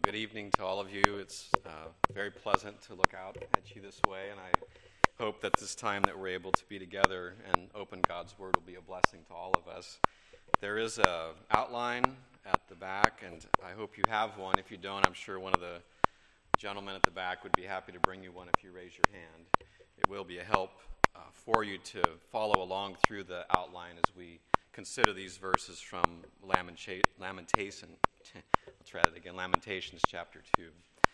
Good evening to all of you. It's very pleasant to look out at you this way, and I hope that this time that we're able to be together and open God's Word will be a blessing to all of us. There is an outline at the back, and I hope you have one. If you don't, I'm sure one of the gentlemen at the back would be happy to bring you one if you raise your hand. It will be a help for you to follow along through the outline as we consider these verses from Lamentations chapter 2.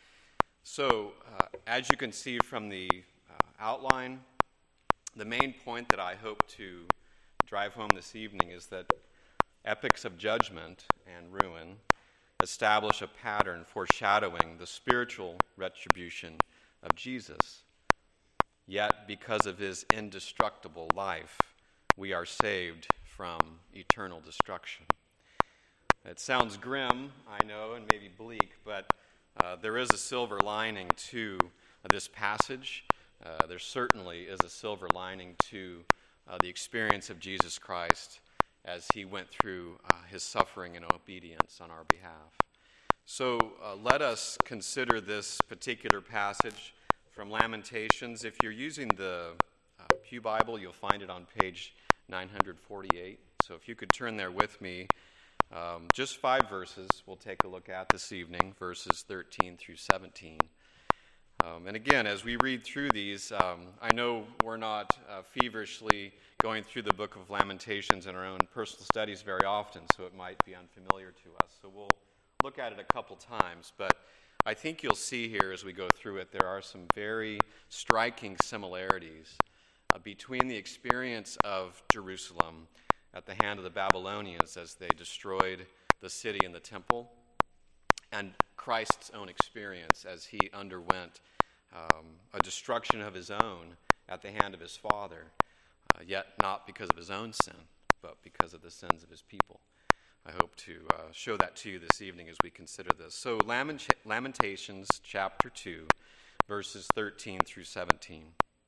So, as you can see from the outline, the main point that I hope to drive home this evening is that epics of judgment and ruin establish a pattern foreshadowing the spiritual retribution of Jesus. Yet, because of his indestructible life, we are saved from eternal destruction. It sounds grim, I know, and maybe bleak, but there is a silver lining to this passage. There certainly is a silver lining to the experience of Jesus Christ as he went through his suffering and obedience on our behalf. So let us consider this particular passage from Lamentations. If you're using the Pew Bible, you'll find it on page 948. So if you could turn there with me, just 5 verses we'll take a look at this evening, verses 13 through 17. And again, as we read through these, I know we're not feverishly going through the book of Lamentations in our own personal studies very often, so it might be unfamiliar to us. So we'll look at it a couple times, but I think you'll see here as we go through it, there are some very striking similarities between the experience of Jerusalem at the hand of the Babylonians as they destroyed the city and the temple, and Christ's own experience as he underwent a destruction of his own at the hand of his Father, yet not because of his own sin, but because of the sins of his people. I hope to show that to you this evening as we consider this. So Lamentations chapter 2, verses 13 through 17.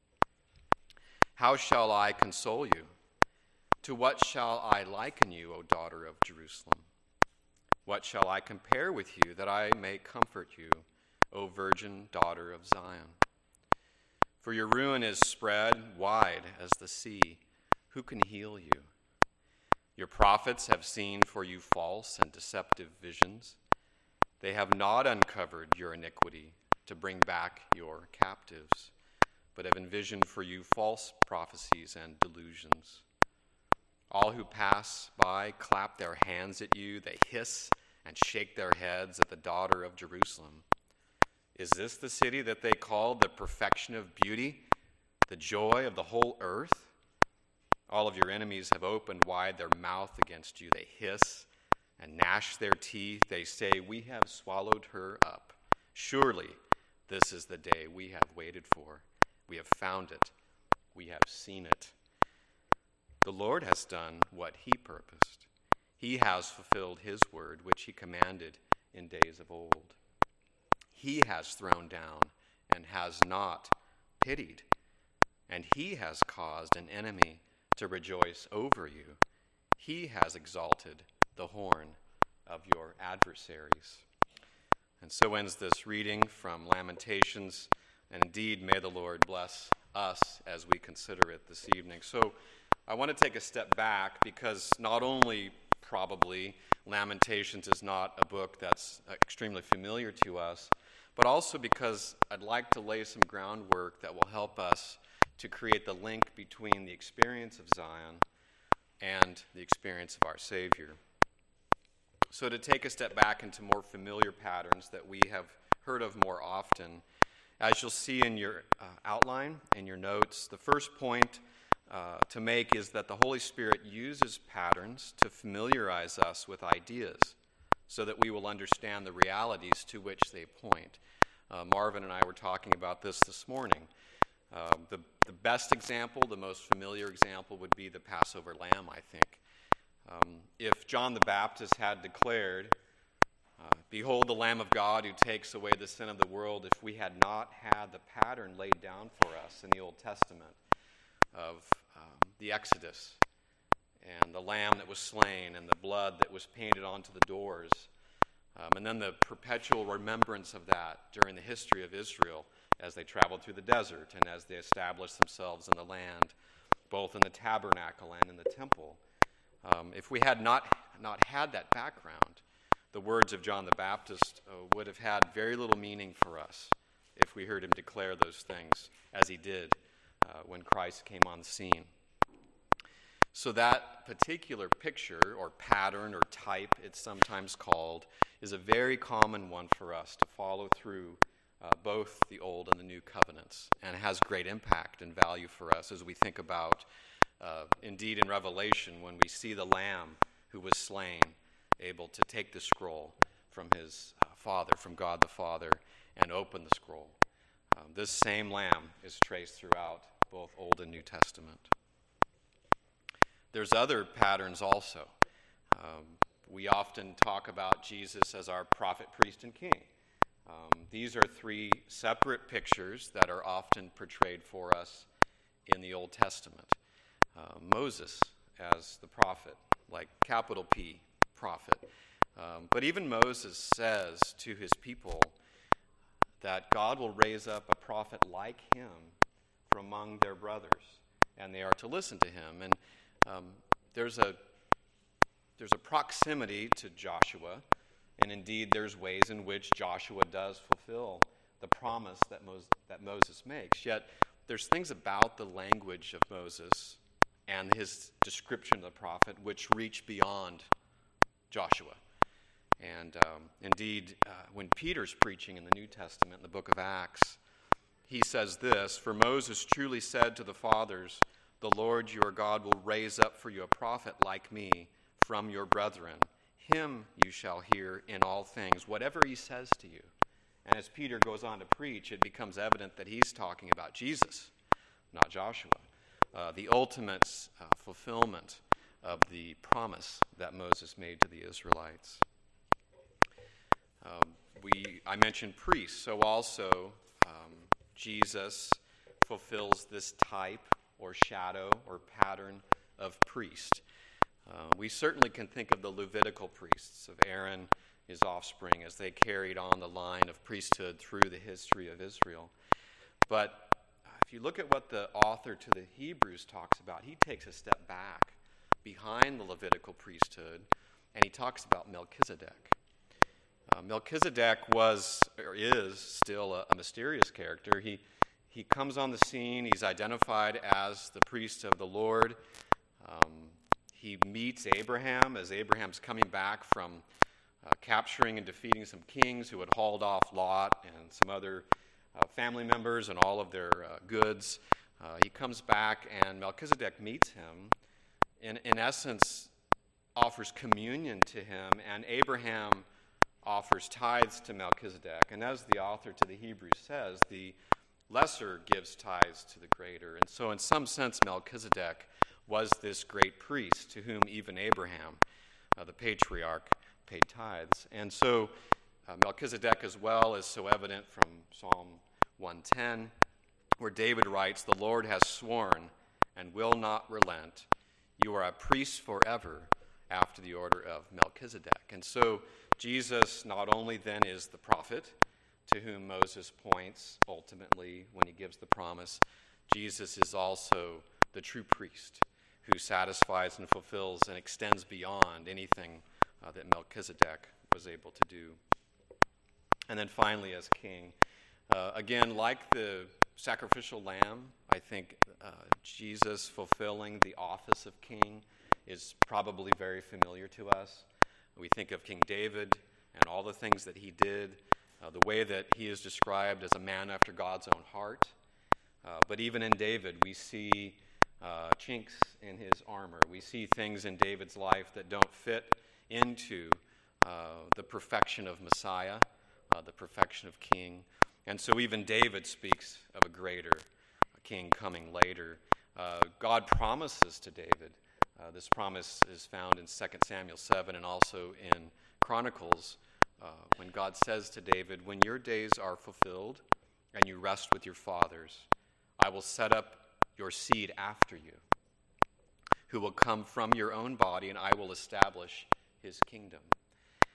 How shall I console you? To what shall I liken you, O daughter of Jerusalem? What shall I compare with you that I may comfort you, O virgin daughter of Zion? For your ruin is spread wide as the sea. Who can heal you? Your prophets have seen for you false and deceptive visions. They have not uncovered your iniquity to bring back your captives, but have envisioned for you false prophecies and delusions. All who pass by clap their hands at you. They hiss and shake their heads at the daughter of Jerusalem. Is this the city that they call the perfection of beauty, the joy of the whole earth? All of your enemies have opened wide their mouth against you. They hiss and gnash their teeth. They say, we have swallowed her up. Surely this is the day we have waited for. We have found it. We have seen it. The Lord has done what he purposed. He has fulfilled his word, which he commanded in days of old. He has thrown down and has not pitied, and he has caused an enemy to rejoice over you. He has exalted the horn of your adversaries. And so ends this reading from Lamentations, and indeed may the Lord bless us as we consider it this evening. So I want to take a step back because not only probably Lamentations is not a book that's extremely familiar to us, but also because I'd like to lay some groundwork that will help us to create the link between the experience of Zion and the experience of our Savior. So to take a step back into more familiar patterns that we have heard of more often, as you'll see in your outline, in your notes, the first point to make is that the Holy Spirit uses patterns to familiarize us with ideas so that we will understand the realities to which they point. Marvin and I were talking about this morning. The best example, the most familiar example would be the Passover lamb, I think. If John the Baptist had declared, behold the Lamb of God who takes away the sin of the world, if we had not had the pattern laid down for us in the Old Testament of the Exodus and the lamb that was slain and the blood that was painted onto the doors, And then the perpetual remembrance of that during the history of Israel as they traveled through the desert and as they established themselves in the land, both in the tabernacle and in the temple. If we had not had that background, the words of John the Baptist would have had very little meaning for us if we heard him declare those things as he did when Christ came on the scene. So that particular picture, or pattern, or type, it's sometimes called, is a very common one for us to follow through both the Old and the New Covenants, and has great impact and value for us as we think about, indeed in Revelation, when we see the Lamb who was slain, able to take the scroll from his Father, from God the Father, and open the scroll. This same Lamb is traced throughout both Old and New Testament. There's other patterns also. We often talk about Jesus as our prophet, priest, and king. These are three separate pictures that are often portrayed for us in the Old Testament. Moses as the prophet, like capital P, prophet. But even Moses says to his people that God will raise up a prophet like him from among their brothers, and they are to listen to him. And there's a proximity to Joshua, and indeed there's ways in which Joshua does fulfill the promise that Moses makes. Yet there's things about the language of Moses and his description of the prophet which reach beyond Joshua. And indeed, when Peter's preaching in the New Testament, in the book of Acts, he says this, "For Moses truly said to the fathers, the Lord your God will raise up for you a prophet like me from your brethren. Him you shall hear in all things, whatever he says to you." And as Peter goes on to preach, it becomes evident that he's talking about Jesus, not Joshua, the ultimate fulfillment of the promise that Moses made to the Israelites. I mentioned priests, so also Jesus fulfills this type or shadow or pattern of priest. We certainly can think of the Levitical priests, of Aaron, his offspring, as they carried on the line of priesthood through the history of Israel. But if you look at what the author to the Hebrews talks about, he takes a step back behind the Levitical priesthood, and he talks about Melchizedek. Melchizedek was, or is, still a mysterious character. He comes on the scene. He's identified as the priest of the Lord. He meets Abraham as Abraham's coming back from capturing and defeating some kings who had hauled off Lot and some other family members and all of their goods. He comes back, and Melchizedek meets him, and in essence offers communion to him, and Abraham offers tithes to Melchizedek. And as the author to the Hebrews says, the lesser gives tithes to the greater. And so in some sense, Melchizedek was this great priest to whom even Abraham, the patriarch, paid tithes. And so Melchizedek as well is so evident from Psalm 110, where David writes, "The Lord has sworn and will not relent. You are a priest forever after the order of Melchizedek." And so Jesus not only then is the prophet to whom Moses points ultimately when he gives the promise, Jesus is also the true priest who satisfies and fulfills and extends beyond anything that Melchizedek was able to do. And then finally, as king, again, like the sacrificial lamb, I think Jesus fulfilling the office of king is probably very familiar to us. We think of King David and all the things that he did, the way that he is described as a man after God's own heart. But even in David, we see chinks in his armor. We see things in David's life that don't fit into the perfection of Messiah, the perfection of king. And so even David speaks of a greater king coming later. God promises to David. This promise is found in 2 Samuel 7 and also in Chronicles, when God says to David, "When your days are fulfilled and you rest with your fathers, I will set up your seed after you, who will come from your own body, and I will establish his kingdom."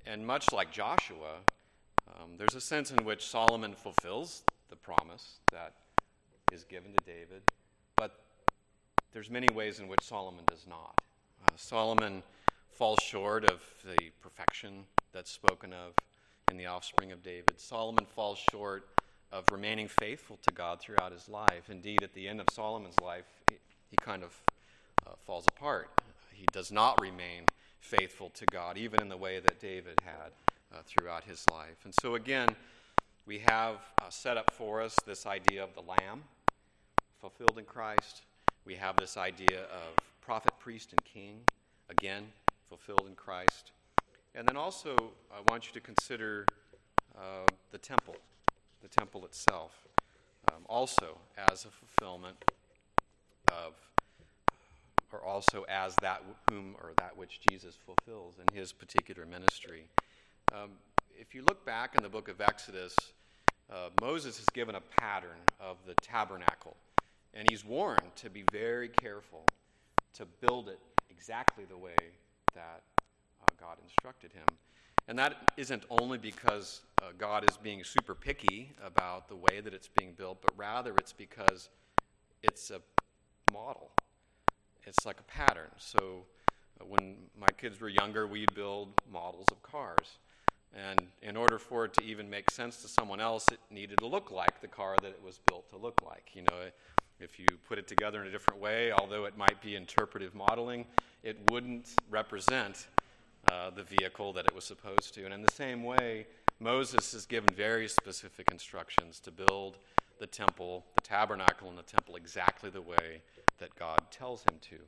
And much like Joshua, there's a sense in which Solomon fulfills the promise that is given to David, but there's many ways in which Solomon does not. Solomon falls short of the perfection that's spoken of in the offspring of David. Solomon falls short of remaining faithful to God throughout his life. Indeed, at the end of Solomon's life, he kind of falls apart. He does not remain faithful to God, even in the way that David had throughout his life. And so again, we have set up for us this idea of the Lamb fulfilled in Christ. We have this idea of prophet, priest, and king, again, fulfilled in Christ. And then also, I want you to consider the temple itself, also as a fulfillment of, or also as that which Jesus fulfills in his particular ministry. If you look back in the book of Exodus, Moses is given a pattern of the tabernacle, and he's warned to be very careful to build it exactly the way that God instructed him. And that isn't only because God is being super picky about the way that it's being built, but rather it's because it's a model. It's like a pattern. So when my kids were younger, we'd build models of cars. And in order for it to even make sense to someone else, it needed to look like the car that it was built to look like. You know, if you put it together in a different way, although it might be interpretive modeling, it wouldn't represent the vehicle that it was supposed to. And in the same way, Moses is given very specific instructions to build the temple, the tabernacle and the temple exactly the way that God tells him to.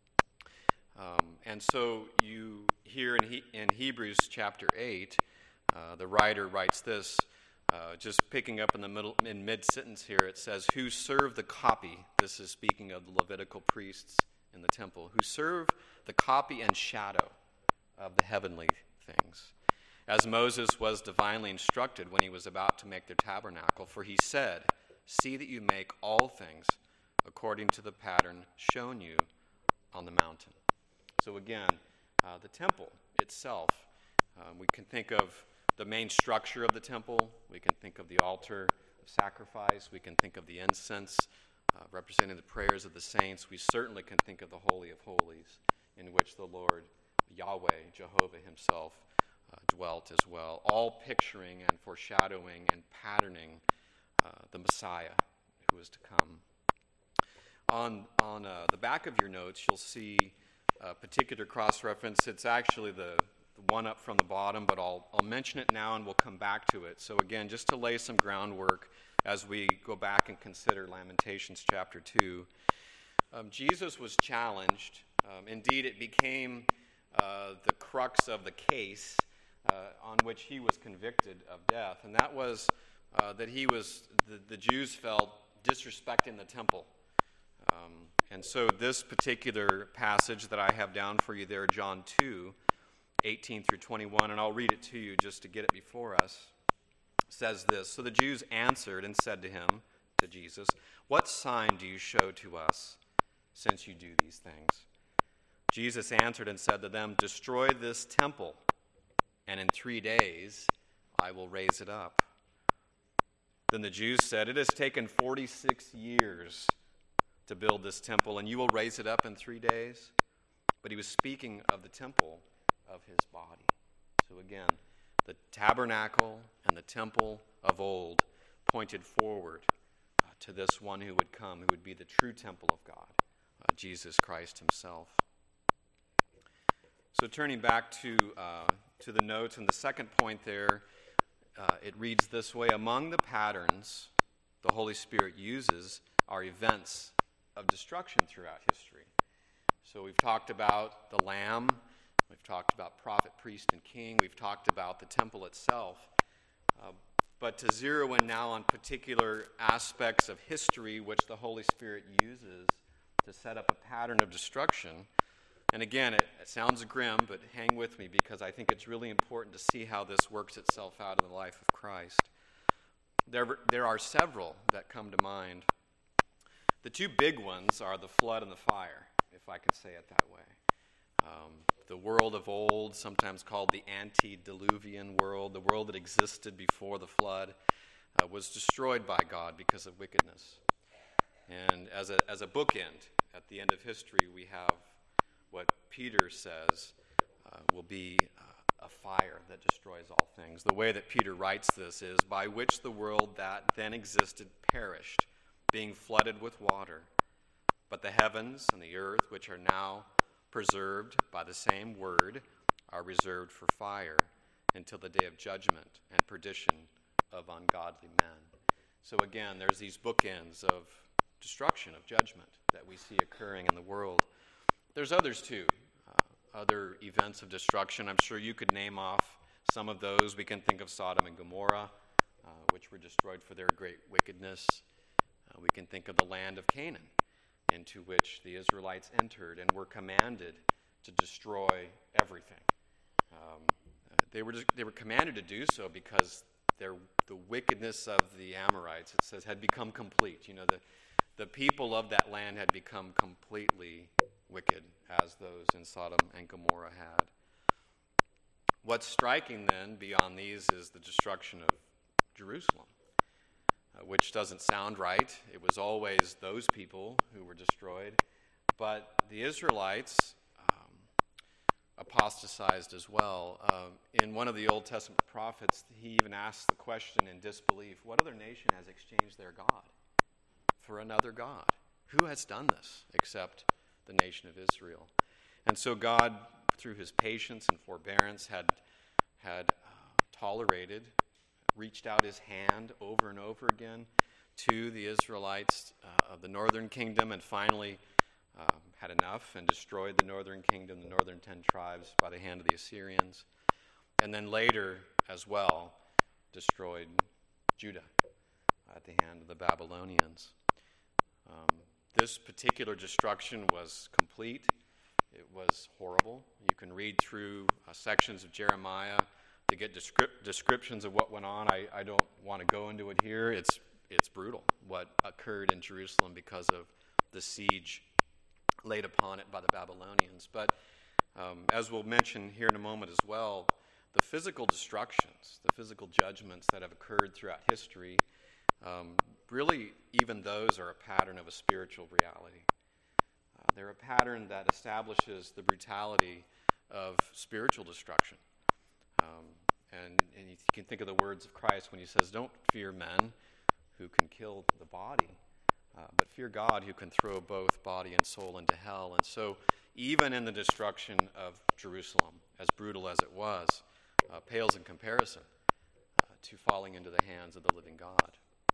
And so you hear in Hebrews chapter 8, the writer writes this, just picking up in mid-sentence here, it says, who serve the copy, this is speaking of the Levitical priests in the temple, who serve the copy and shadow of the heavenly things, as Moses was divinely instructed when he was about to make the tabernacle. For he said, see that you make all things according to the pattern shown you on the mountain. So again, the temple itself, we can think of the main structure of the temple. We can think of the altar of sacrifice. We can think of the incense representing the prayers of the saints. We certainly can think of the Holy of Holies, in which the Lord, Yahweh, Jehovah himself, dwelt as well, all picturing and foreshadowing and patterning the Messiah who is to come. On the back of your notes, you'll see a particular cross-reference. It's actually the one up from the bottom, but I'll mention it now and we'll come back to it. So again, just to lay some groundwork as we go back and consider Lamentations chapter 2. Jesus was challenged. Indeed, it became the crux of the case on which he was convicted of death, and that was that the Jews felt disrespecting the temple. And so this particular passage that I have down for you there, John 2, 18 through 21, and I'll read it to you just to get it before us, says this, so the Jews answered and said to him, to Jesus, what sign do you show to us since you do these things? Jesus answered and said to them, destroy this temple, and in 3 days I will raise it up. Then the Jews said, it has taken 46 years to build this temple, and you will raise it up in 3 days? But he was speaking of the temple of his body. So again, the tabernacle and the temple of old pointed forward to this one who would come, who would be the true temple of God, Jesus Christ himself. So turning back to the notes, and the second point there, it reads this way, among the patterns the Holy Spirit uses are events of destruction throughout history. So we've talked about the Lamb, we've talked about prophet, priest, and king, we've talked about the temple itself, but to zero in now on particular aspects of history which the Holy Spirit uses to set up a pattern of destruction. And again, it sounds grim, but hang with me because I think it's really important to see how this works itself out in the life of Christ. There are several that come to mind. The two big ones are the flood and the fire, if I can say it that way. the world of old, sometimes called the antediluvian world, the world that existed before the flood, was destroyed by God because of wickedness. And as a bookend, at the end of history, we have what Peter says will be a fire that destroys all things. The way that Peter writes this is, by which the world that then existed perished, being flooded with water. But the heavens and the earth, which are now preserved by the same word, are reserved for fire until the day of judgment and perdition of ungodly men. So again, there's these bookends of destruction, of judgment that we see occurring in the world. There's others too, other events of destruction. I'm sure you could name off some of those. We can think of Sodom and Gomorrah, which were destroyed for their great wickedness. We can think of the land of Canaan, into which the Israelites entered and were commanded to destroy everything. They were commanded to do so because the wickedness of the Amorites, it says, had become complete. You know, the people of that land had become completely wicked, as those in Sodom and Gomorrah had. What's striking then beyond these is the destruction of Jerusalem, which doesn't sound right. It was always those people who were destroyed, but the Israelites apostatized as well. In one of the Old Testament prophets, he even asks the question in disbelief, what other nation has exchanged their God for another God? Who has done this except the nation of Israel? And so God, through his patience and forbearance, had tolerated, reached out his hand over and over again to the Israelites of the northern kingdom, and finally had enough and destroyed the northern kingdom, the northern 10 tribes, by the hand of the Assyrians. And then later, as well, destroyed Judah at the hand of the Babylonians. This particular destruction was complete. It was horrible. You can read through sections of Jeremiah to get descriptions of what went on. I don't want to go into it here. It's brutal what occurred in Jerusalem because of the siege laid upon it by the Babylonians. But as we'll mention here in a moment as well, the physical destructions, the physical judgments that have occurred throughout history, really even those are a pattern of a spiritual reality. They're a pattern that establishes the brutality of spiritual destruction. And you can think of the words of Christ when he says, don't fear men who can kill the body, but fear God who can throw both body and soul into hell. And so even in the destruction of Jerusalem, as brutal as it was, pales in comparison to falling into the hands of the living God.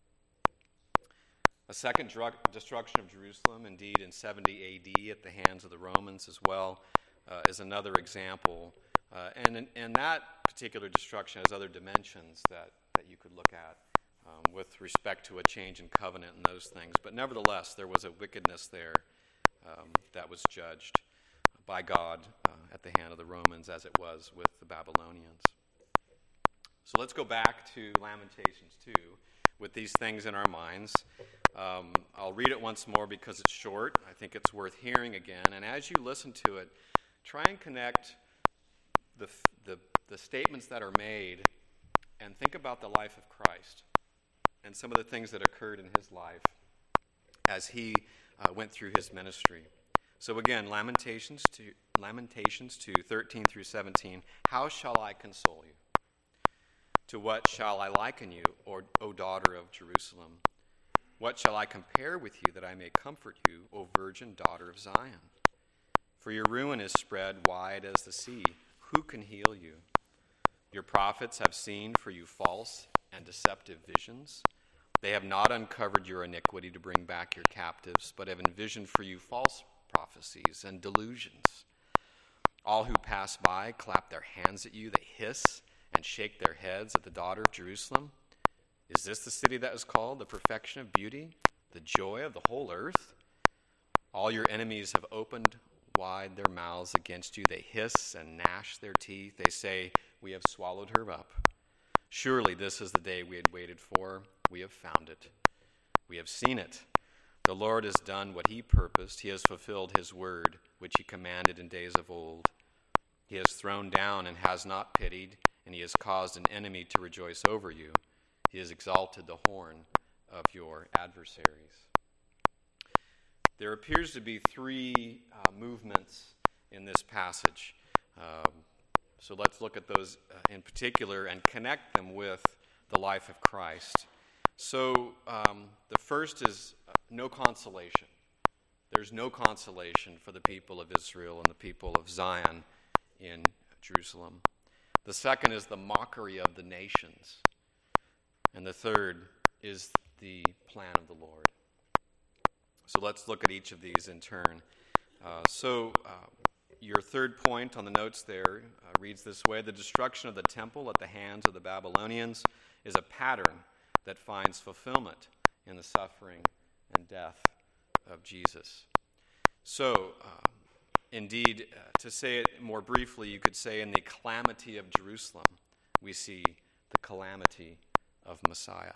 A second destruction of Jerusalem, indeed in 70 A.D. at the hands of the Romans as well, is another example. And that particular destruction has other dimensions that you could look at with respect to a change in covenant and those things. But nevertheless, there was a wickedness there that was judged by God at the hand of the Romans, as it was with the Babylonians. So let's go back to Lamentations 2 with these things in our minds. I'll read it once more because it's short. I think it's worth hearing again. And as you listen to it, try and connect the statements that are made and think about the life of Christ and some of the things that occurred in his life as he went through his ministry. So again, Lamentations 2, 13 through 17. How shall I console you? To what shall I liken you, O daughter of Jerusalem? What shall I compare with you that I may comfort you, O virgin daughter of Zion? For your ruin is spread wide as the sea. Who can heal you? Your prophets have seen for you false and deceptive visions. They have not uncovered your iniquity to bring back your captives, but have envisioned for you false prophecies and delusions. All who pass by clap their hands at you. They hiss and shake their heads at the daughter of Jerusalem. Is this the city that is called the perfection of beauty, the joy of the whole earth? All your enemies have opened wide their mouths against you. They hiss and gnash their teeth. They say, we have swallowed her up. Surely this is the day we had waited for. We have found it. We have seen it. The Lord has done what he purposed. He has fulfilled his word, which he commanded in days of old. He has thrown down and has not pitied, and he has caused an enemy to rejoice over you. He has exalted the horn of your adversaries. There appears to be three movements in this passage. So let's look at those in particular and connect them with the life of Christ. So the first is no consolation. There's no consolation for the people of Israel and the people of Zion in Jerusalem. The second is the mockery of the nations. And the third is the plan of the Lord. So let's look at each of these in turn. Your third point on the notes there reads this way: the destruction of the temple at the hands of the Babylonians is a pattern that finds fulfillment in the suffering and death of Jesus. So, indeed, to say it more briefly, you could say in the calamity of Jerusalem, we see the calamity of Messiah.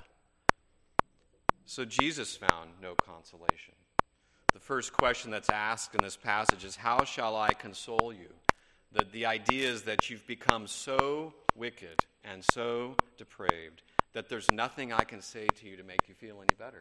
So Jesus found no consolation. The first question that's asked in this passage is, how shall I console you? The idea is that you've become so wicked and so depraved that there's nothing I can say to you to make you feel any better.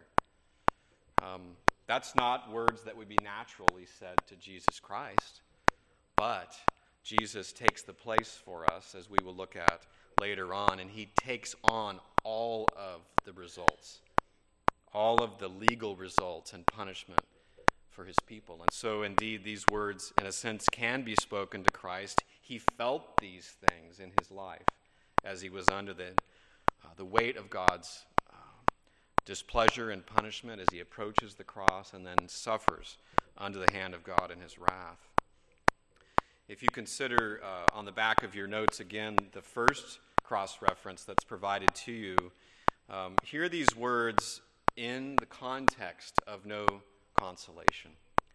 That's not words that would be naturally said to Jesus Christ, but Jesus takes the place for us, as we will look at later on, and he takes on all of the results, all of the legal results and punishment for his people. And so, indeed, these words, in a sense, can be spoken to Christ. He felt these things in his life as he was under the weight of God's displeasure and punishment as he approaches the cross and then suffers under the hand of God in his wrath. If you consider on the back of your notes again the first cross-reference that's provided to you, hear these words in the context of no consolation.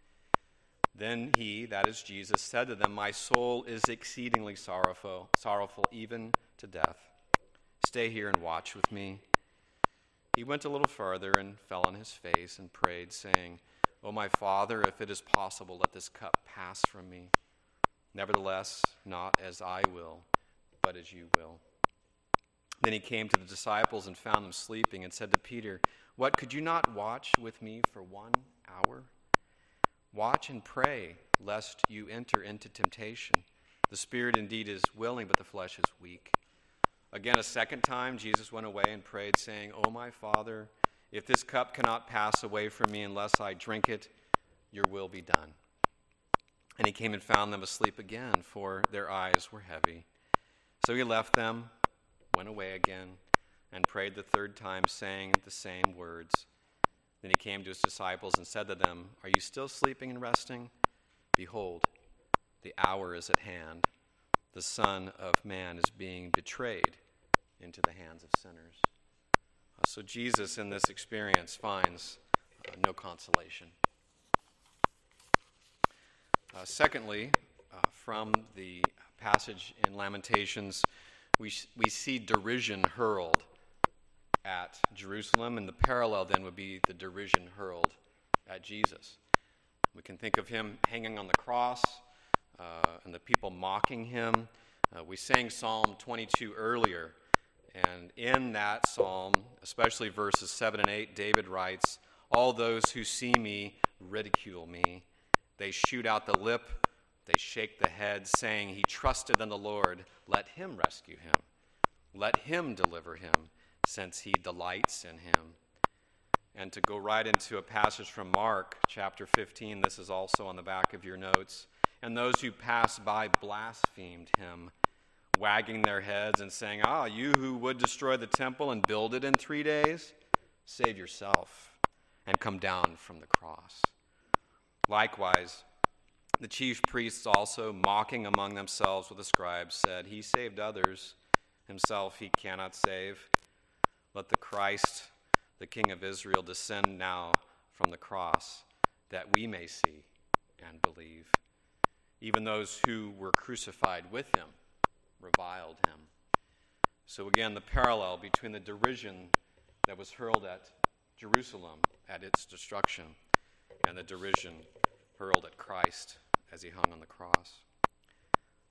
Then he, that is Jesus, said to them, my soul is exceedingly sorrowful, even to death. Stay here and watch with me. He went a little farther and fell on his face and prayed, saying, O my Father, if it is possible, let this cup pass from me. Nevertheless, not as I will, but as you will. Then he came to the disciples and found them sleeping and said to Peter, what, could you not watch with me for 1 hour? Watch and pray, lest you enter into temptation. The spirit indeed is willing, but the flesh is weak. Again, a second time, Jesus went away and prayed, saying, O my Father, if this cup cannot pass away from me unless I drink it, your will be done. And he came and found them asleep again, for their eyes were heavy. So he left them, went away again, and prayed the third time, saying the same words. Then he came to his disciples and said to them, are you still sleeping and resting? Behold, the hour is at hand. The Son of Man is being betrayed into the hands of sinners. So Jesus in this experience finds no consolation. Secondly, from the passage in Lamentations, we see derision hurled at Jerusalem, and the parallel then would be the derision hurled at Jesus. We can think of him hanging on the cross and the people mocking him. We sang Psalm 22 earlier, and in that psalm, especially verses 7 and 8, David writes, all those who see me ridicule me. They shoot out the lip, they shake the head, saying, he trusted in the Lord. Let him rescue him. Let him deliver him, since he delights in him. And to go right into a passage from Mark chapter 15, this is also on the back of your notes. And those who passed by blasphemed him, wagging their heads and saying, you who would destroy the temple and build it in 3 days, save yourself and come down from the cross. Likewise, the chief priests also, mocking among themselves with the scribes, said, he saved others, himself he cannot save. Let the Christ, the King of Israel, descend now from the cross, that we may see and believe. Even those who were crucified with him reviled him. So again, the parallel between the derision that was hurled at Jerusalem at its destruction and the derision hurled at Christ as he hung on the cross.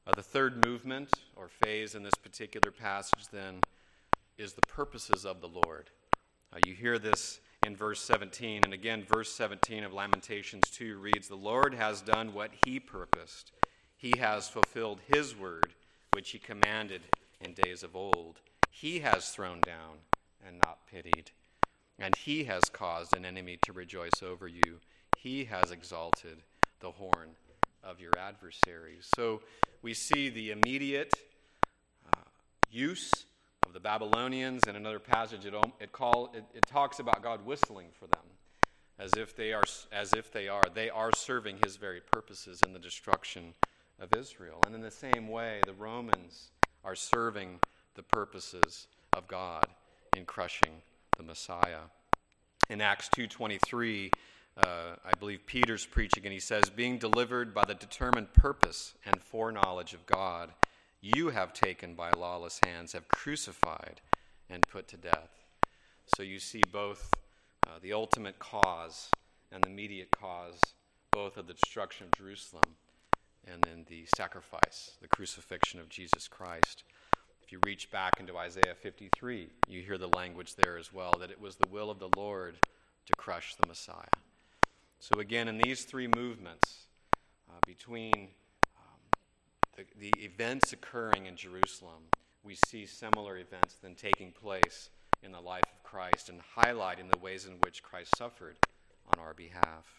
The third movement or phase in this particular passage then is the purposes of the Lord. You hear this in verse 17, and again, verse 17 of Lamentations 2 reads, "The Lord has done what he purposed. He has fulfilled his word, which he commanded in days of old. He has thrown down and not pitied, and he has caused an enemy to rejoice over you. He has exalted the horn of your adversaries." So we see the immediate use of the Babylonians. In another passage, it talks about God whistling for them, as if they are serving his very purposes in the destruction of Israel. And in the same way, the Romans are serving the purposes of God in crushing the Messiah. In Acts 2:23, I believe Peter's preaching, and he says, "Being delivered by the determined purpose and foreknowledge of God, you have taken by lawless hands, have crucified and put to death." So you see both the ultimate cause and the immediate cause, both of the destruction of Jerusalem and then the sacrifice, the crucifixion of Jesus Christ. If you reach back into Isaiah 53, you hear the language there as well, that it was the will of the Lord to crush the Messiah. So again, in these three movements, between the events occurring in Jerusalem, we see similar events then taking place in the life of Christ and highlighting the ways in which Christ suffered on our behalf.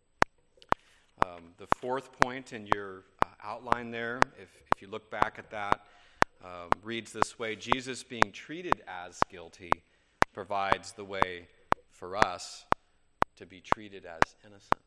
The fourth point in your outline there, if you look back at that, reads this way: Jesus being treated as guilty provides the way for us to be treated as innocent.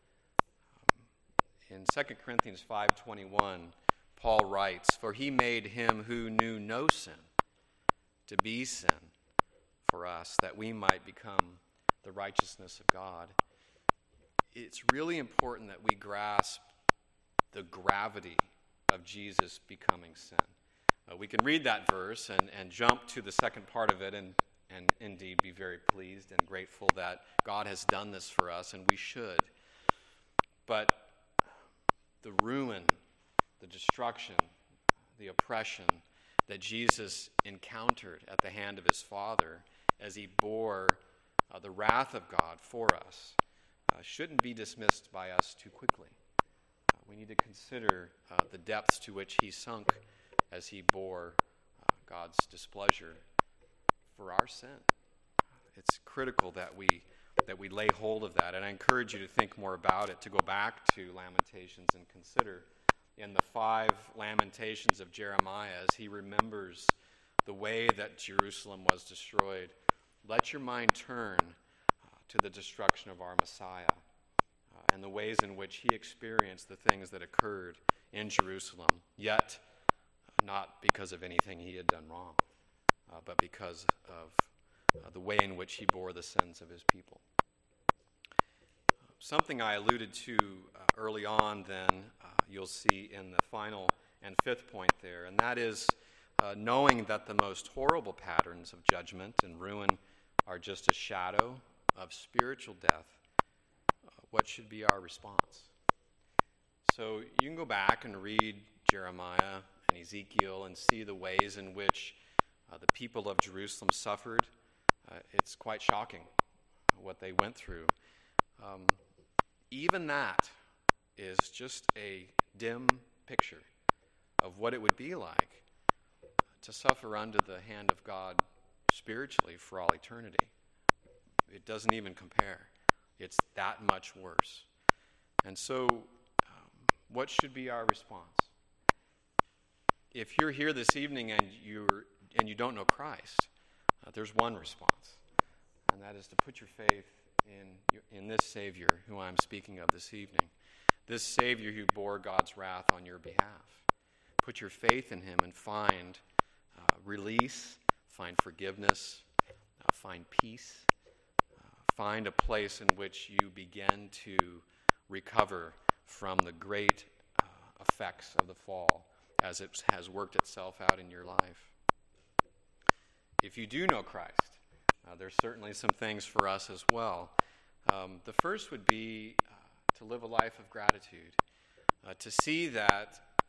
In 2 Corinthians 5:21, Paul writes, "For he made him who knew no sin to be sin for us, that we might become the righteousness of God." It's really important that we grasp the gravity of Jesus becoming sin. We can read that verse and jump to the second part of it and indeed be very pleased and grateful that God has done this for us, and we should. But the ruin, the destruction, the oppression that Jesus encountered at the hand of his Father as he bore the wrath of God for us shouldn't be dismissed by us too quickly. We need to consider the depths to which he sunk as he bore God's displeasure for our sin. It's critical that we lay hold of that, and I encourage you to think more about it, to go back to Lamentations and consider in the 5 Lamentations of Jeremiah as he remembers the way that Jerusalem was destroyed. Let your mind turn to the destruction of our Messiah and the ways in which he experienced the things that occurred in Jerusalem, yet not because of anything he had done wrong, but because of the way in which he bore the sins of his people. Something I alluded to early on then, you'll see in the final and fifth point there, and that is knowing that the most horrible patterns of judgment and ruin are just a shadow of spiritual death. What should be our response? So you can go back and read Jeremiah and Ezekiel and see the ways in which the people of Jerusalem suffered. It's quite shocking what they went through. Even that is just a dim picture of what it would be like to suffer under the hand of God spiritually for all eternity. It doesn't even compare. It's that much worse. And so, what should be our response? If you're here this evening and you don't know Christ, there's one response, and that is to put your faith in this Savior who I'm speaking of this evening, this Savior who bore God's wrath on your behalf. Put your faith in him and find release, find forgiveness, find peace, find a place in which you begin to recover from the great effects of the fall as it has worked itself out in your life. If you do know Christ, there's certainly some things for us as well. The first would be to live a life of gratitude, to see that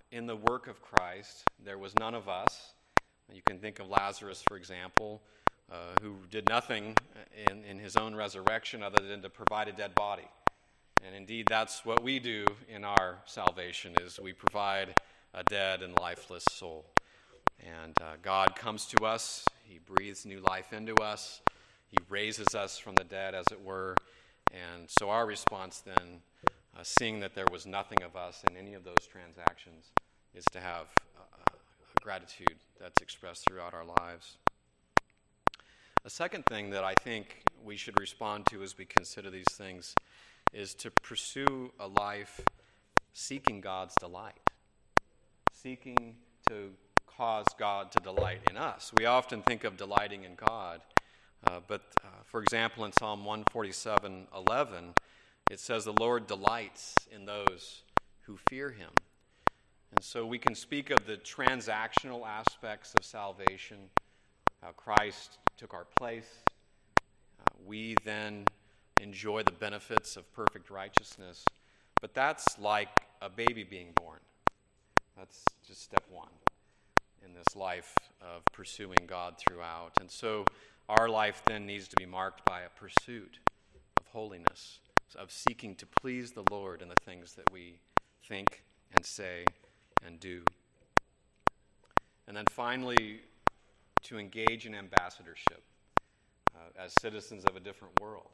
in the work of Christ, there was none of us. You can think of Lazarus, for example, who did nothing in his own resurrection other than to provide a dead body. And indeed, that's what we do in our salvation, is we provide a dead and lifeless soul. And God comes to us, he breathes new life into us, he raises us from the dead, as it were. And so our response then, seeing that there was nothing of us in any of those transactions, is to have gratitude that's expressed throughout our lives. A second thing that I think we should respond to as we consider these things is to pursue a life seeking God's delight, seeking to cause God to delight in us. We often think of delighting in God, but for example, in Psalm 147:11, it says, "The Lord delights in those who fear him." And so we can speak of the transactional aspects of salvation, how Christ took our place. We then enjoy the benefits of perfect righteousness. But that's like a baby being born. That's just step one in this life of pursuing God throughout. And so our life then needs to be marked by a pursuit of holiness, of seeking to please the Lord in the things that we think and say and do. And then finally, to engage in ambassadorship as citizens of a different world.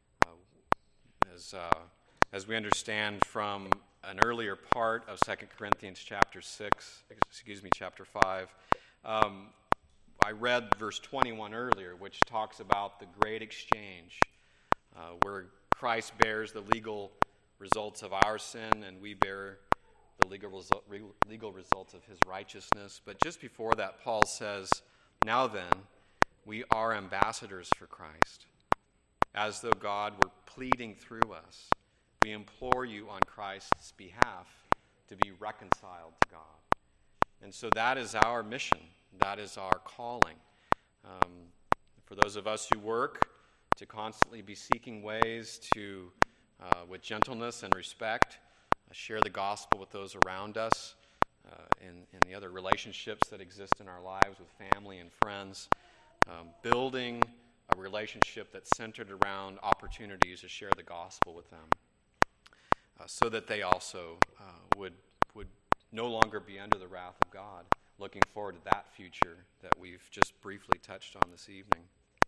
As we understand from an earlier part of 2 Corinthians chapter 5, I read verse 21 earlier, which talks about the great exchange, where Christ bears the legal results of our sin and we bear the legal results of his righteousness. But just before that, Paul says, "Now then, we are ambassadors for Christ, as though God were pleading through us. We implore you on Christ's behalf to be reconciled to God." And so that is our mission. That is our calling. For those of us who work, to constantly be seeking ways to, with gentleness and respect, share the gospel with those around us, in the other relationships that exist in our lives with family and friends, building a relationship that's centered around opportunities to share the gospel with them, so that they also would no longer be under the wrath of God. Looking forward to that future that we've just briefly touched on this evening.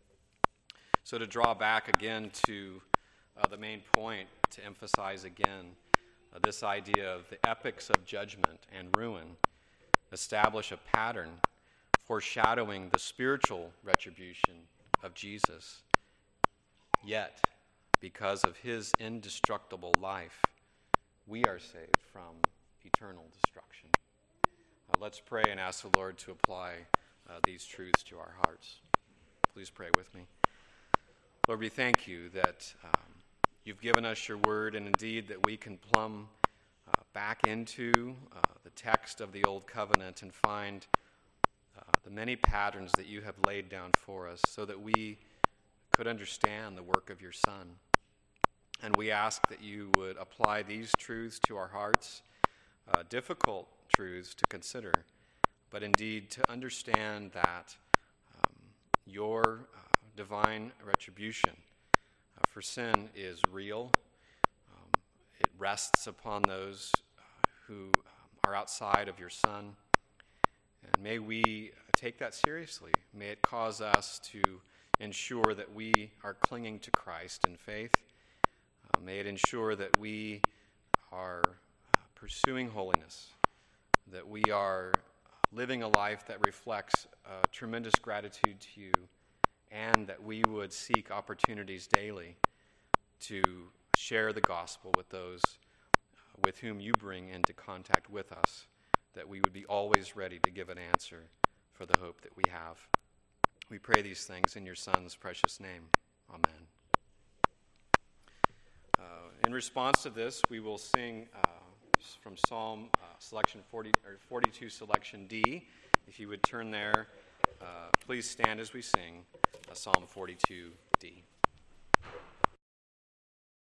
So to draw back again to the main point, to emphasize again this idea of the epics of judgment and ruin establish a pattern foreshadowing the spiritual retribution of Jesus. Yet, because of his indestructible life, we are saved from eternal destruction. Let's pray and ask the Lord to apply these truths to our hearts. Please pray with me. Lord, we thank you that you've given us your word, and indeed that we can plumb back into the text of the Old Covenant and find the many patterns that you have laid down for us so that we could understand the work of your Son. And we ask that you would apply these truths to our hearts, difficult truths to consider, but indeed to understand that your divine retribution for sin is real. It rests upon those who are outside of your Son. And may we take that seriously. May it cause us to ensure that we are clinging to Christ in faith. May it ensure that we are pursuing holiness, that we are living a life that reflects tremendous gratitude to you, and that we would seek opportunities daily to share the gospel with those with whom you bring into contact with us, that we would be always ready to give an answer for the hope that we have. We pray these things in your Son's precious name. Amen. In response to this, we will sing from Psalm selection 42, selection D. If you would turn there, please stand as we sing Psalm 42D.